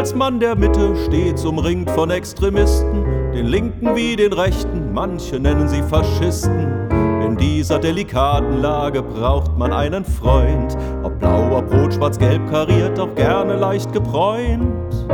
als Mann der Mitte, stets umringt von Extremisten, den Linken wie den Rechten, manche nennen sie Faschisten. In dieser delikaten Lage braucht man einen Freund, ob blau, ob rot, schwarz, gelb kariert, auch gerne leicht gebräunt.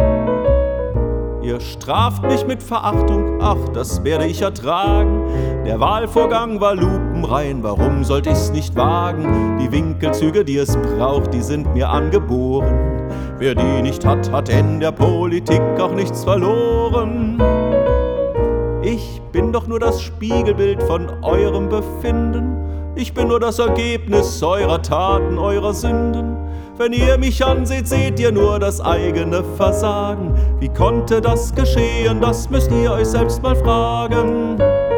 Ihr straft mich mit Verachtung, ach, das werde ich ertragen. Der Wahlvorgang war lupenrein, warum sollte ich's nicht wagen? Die Winkelzüge, die es braucht, die sind mir angeboren. Wer die nicht hat, hat in der Politik auch nichts verloren. Ich bin doch nur das Spiegelbild von eurem Befinden. Ich bin nur das Ergebnis eurer Taten, eurer Sünden. Wenn ihr mich anseht, seht ihr nur das eigene Versagen. Wie konnte das geschehen? Das müsst ihr euch selbst mal fragen.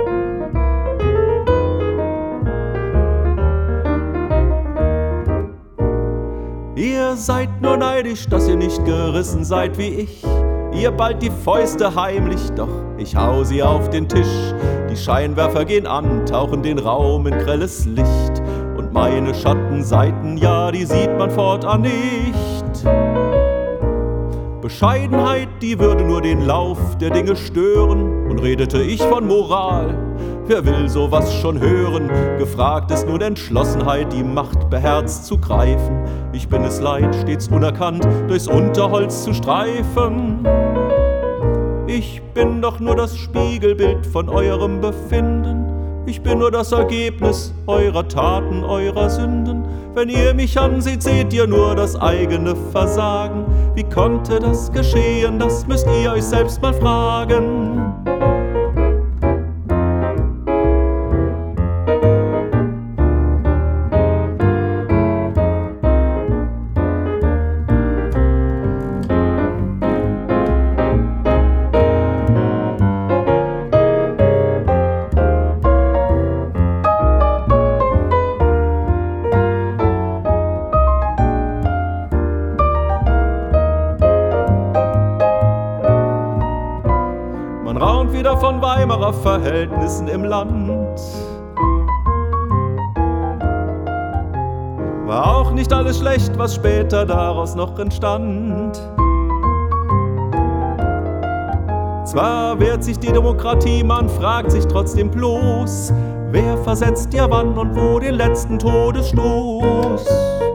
Ihr seid nur neidisch, dass ihr nicht gerissen seid wie ich. Ihr ballt die Fäuste heimlich, doch ich hau sie auf den Tisch. Die Scheinwerfer gehen an, tauchen den Raum in grelles Licht. Und meine Schattenseiten, ja, die sieht man fortan nicht. Bescheidenheit, die würde nur den Lauf der Dinge stören. Und redete ich von Moral, wer will sowas schon hören? Gefragt ist nun Entschlossenheit, die Macht beherzt zu greifen. Ich bin es leid, stets unerkannt durchs Unterholz zu streifen. Ich bin doch nur das Spiegelbild von eurem Befinden. Ich bin nur das Ergebnis eurer Taten, eurer Sünden. Wenn ihr mich ansieht, seht ihr nur das eigene Versagen. Wie konnte das geschehen? Das müsst ihr euch selbst mal fragen. Man raunt wieder von Weimarer Verhältnissen im Land. War auch nicht alles schlecht, was später daraus noch entstand. Zwar wehrt sich die Demokratie, man fragt sich trotzdem bloß, wer versetzt ja wann und wo den letzten Todesstoß?